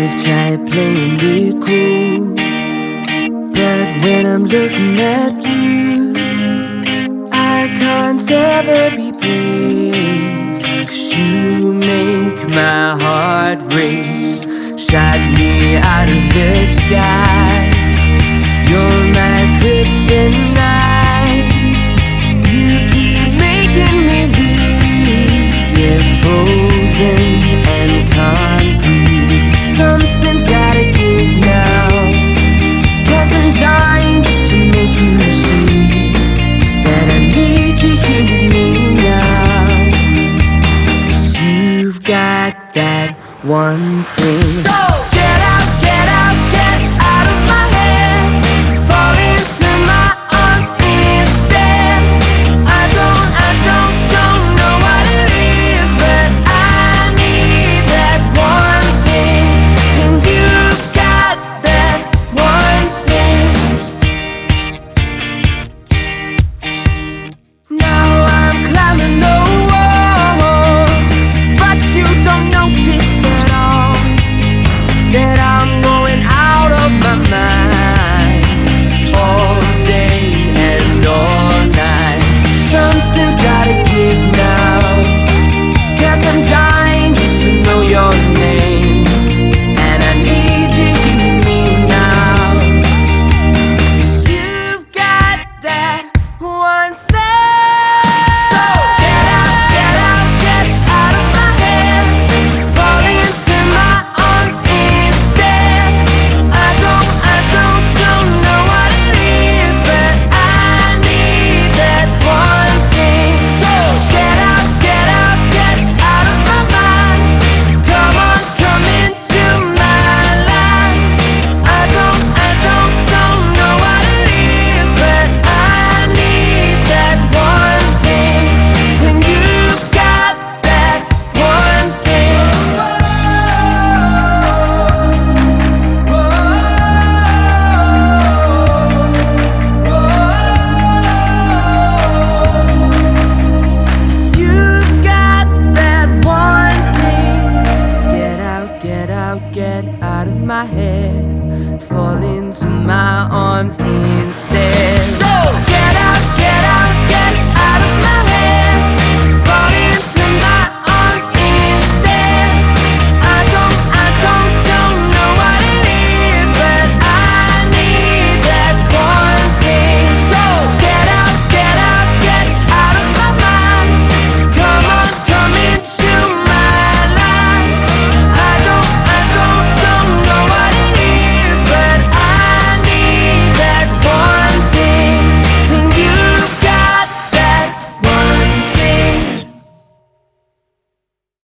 I've tried playing it cool, but when I'm looking at you, I can't ever be brave. 'Cause you make my heart race, shot me out of the sky. You're my kryptonite. You keep making me weak. Yeah, frozen and concrete. Something's gotta give now, 'cause I'm dying just to make you see that I need you here with me now. 'Cause you've got that one thing. So